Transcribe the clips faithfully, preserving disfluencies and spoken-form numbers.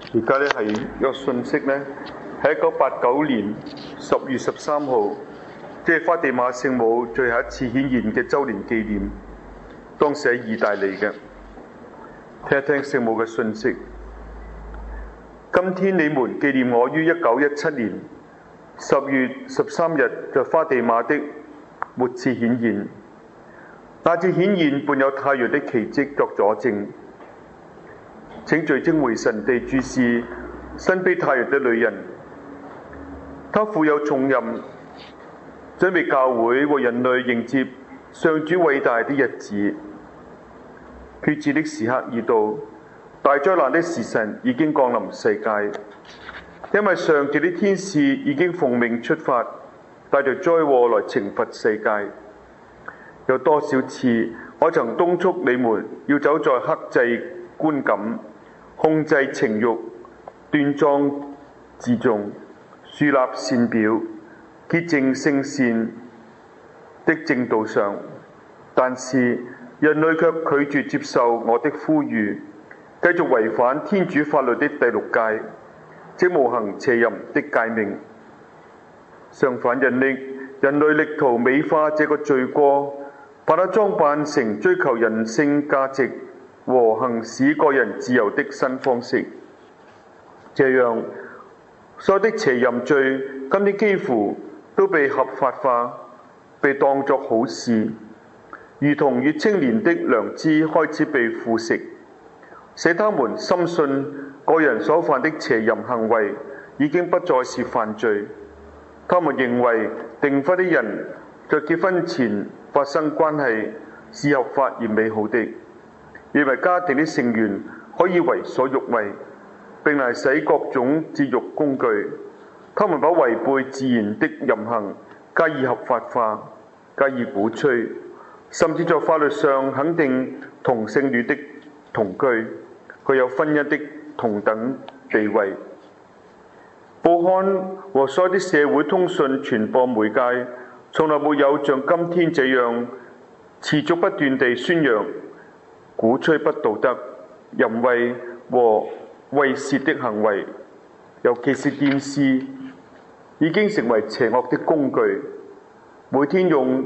而家咧係一個信息咧，喺一九八九年十月十三號，即係花地瑪聖母最後一次顯現嘅週年紀念，當時喺意大利嘅。聽一聽聖母嘅信息。今天你們紀念我於一九一七年十月十三日在花地瑪的末次顯現，那次顯現伴有太陽的奇蹟作佐證。請聚精會神地注視身披太陽的女人，她負有重任，準備教會和人類迎接上主偉大的日子。決志的時刻已到，大災難的時辰已經降臨世界，因為上帝的天使已經奉命出發，帶着災禍來懲罰世界。有多少次我曾敦促你們要走在克制觀感、控制情慾、端莊自重、樹立善表、潔淨聖善的正道上，但是人類卻拒絕接受我的呼籲，繼續違反天主法律的第六誡，即無行邪淫的誡命。相反，人力人類力圖美化這個罪過，把它裝扮成追求人性價值和行使個人自由的新方式。這樣，所有的邪淫罪今天幾乎都被合法化，被當作好事，如同越青年的良知開始被腐蝕，使他們深信個人所犯的邪淫行為已經不再是犯罪。他們認為訂婚的人在結婚前發生關係是合法而美好的，認為家庭的成員可以為所欲為，並嚟使各種節慾工具。他們把違背自然的淫行加以合法化，加以鼓吹，甚至在法律上肯定同性戀的同居，具有婚姻的同等地位。報刊和所有的社會通訊傳播媒介從來沒有像今天這樣持續不斷地宣揚、鼓吹不道德、淫穢和猥褻的行為，尤其是電視已經成為邪惡的工具，每天用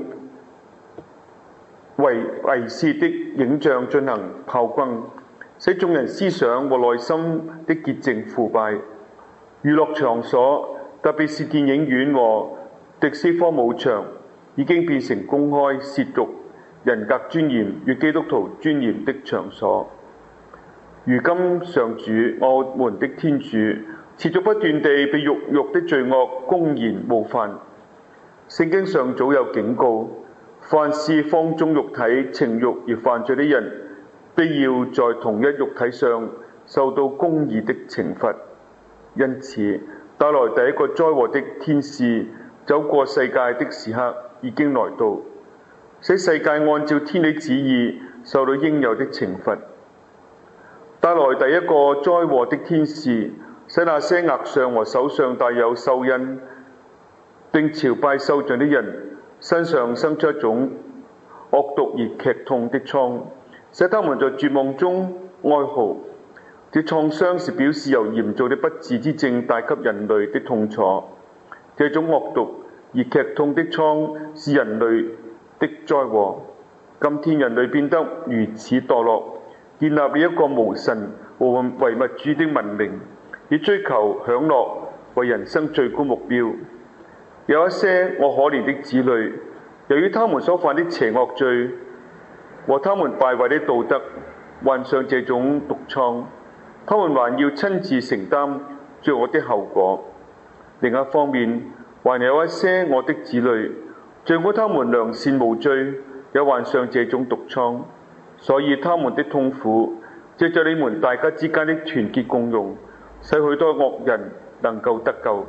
猥猥褻的影像進行炮轟，使眾人思想和內心的潔淨腐敗。娛樂場所，特別是電影院和迪斯科舞場，已經變成公開褻瀆人格尊嚴與基督徒尊嚴的場所。如今上主我們的天主持續不斷地被肉欲的罪惡公然冒犯。聖經上早有警告，凡是放縱肉體情慾而犯罪的人，必要在同一肉體上受到公義的懲罰。因此，帶來第一個災禍的天使走過世界的時刻已經來到，使世界按照天理旨意受到應有的懲罰。帶來第一個災禍的天使，使那些額上和手上帶有獸印並朝拜獸像的人身上生出一種惡毒而劇痛的瘡，使他們在絕望中哀嚎。這創傷是表示由嚴重的不治之症帶給人類的痛楚。這種惡毒而劇痛的瘡是人類的災禍。今天人類變得如此墮落，建立了一個無神和唯物主義的文明，以追求享樂為人生最高目標。有一些我可憐的子女，由於他們所犯的邪惡罪和他們敗壞的道德，患上這種毒瘡。他們還要親自承擔罪惡的後果。另一方面，還有一些我的子女，儘管他們良善無罪，也患上這種毒瘡，所以他們的痛苦，藉著你們大家之間的團結共融，使許多惡人能夠得救。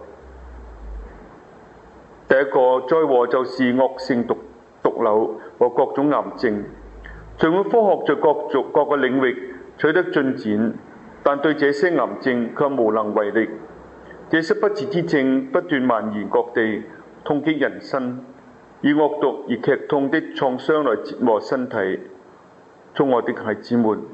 第一個災禍就是惡性毒毒瘤和各種癌症。儘管科學在各族各個領域取得進展，但對這些癌症卻無能為力。這些不治之症不斷蔓延各地，痛擊人身，以惡毒而劇痛的創傷來折磨身體。親愛的孩子們，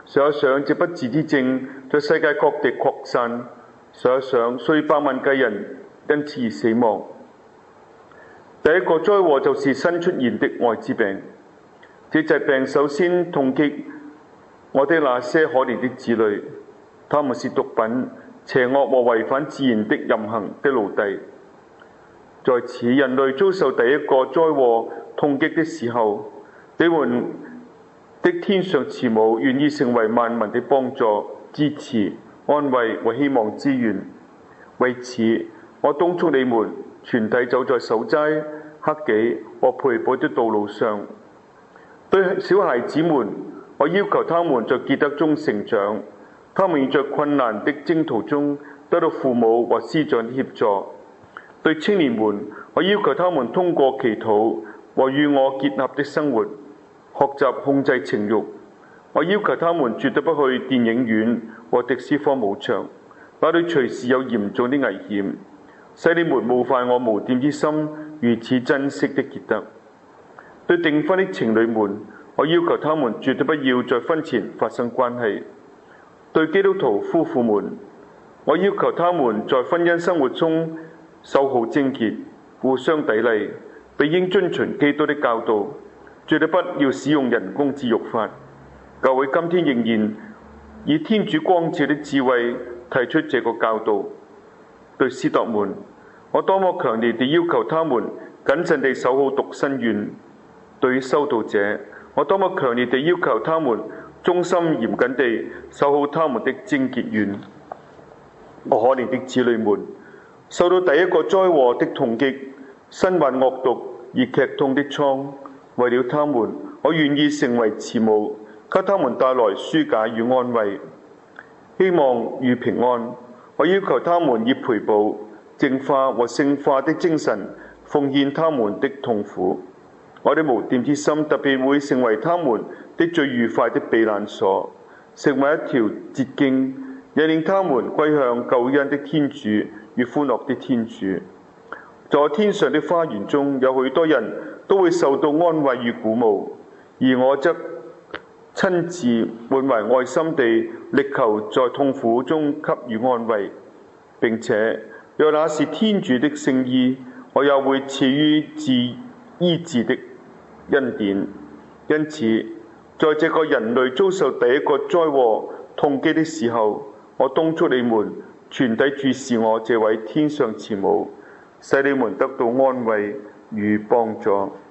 想一想這不治之症在世界各地擴散，想一想數以百萬計人因此而死亡。第一個災禍就是新出現的愛滋病。這疾病首先痛擊我的那些可憐的子女，他們是毒品、邪惡和違反自然的淫行的奴隸。在此人類遭受第一個災禍痛擊的時候，你們的天上慈母願意成為萬民的幫助、支持、安慰和希望之源。為此，我敦促你們全體走在守齋、克己和賠補的道路上。對小孩子們，我要求他們在潔德中成長，他們在困難的征途中得到父母和師長的協助。對青年們，我要求他們通過祈禱和與我結合的生活，學習控制情慾。我要求他們絕對不去電影院和迪斯科舞場，那裏隨時有嚴重的危險，使你們冒犯我無玷之心如此珍惜的潔德。對訂婚的情侶們，我要求他們絕對不要在婚前發生關係。對基督徒夫婦們，我要求他們在婚姻生活中守好貞潔，互相砥礪，並應遵循基督的教導，絕對不要使用人工之育法。教會今天仍然以天主光照的智慧提出這個教導。對司鐸們，我多麼強烈地要求他們謹慎地守好獨身願。對於修道者，我多麼強烈地要求他們忠心嚴謹地守好他們的貞潔願。我可憐的子女們，受到第一個災禍的痛擊，身患惡毒而劇痛的瘡，為了他們，我願意成為慈母，給他們帶來紓解與安慰、希望與平安。我要求他們以賠補、淨化和聖化的精神奉獻他們的痛苦。我的無玷之心特別會成為他們的最愉快的避難所，成為一條捷徑，引領他們歸向救恩的天主與歡樂的天主。在天上的花園中，有許多人都會受到安慰與鼓舞，而我則親自滿懷愛心地力求在痛苦中給予安慰。並且，若那是天主的聖意，我又會賜予治醫治的恩典。因此，在這個人類遭受第一個災禍痛擊的時候，我敦促你們全體注視我這位天上慈母，使你們得到安慰與幫助。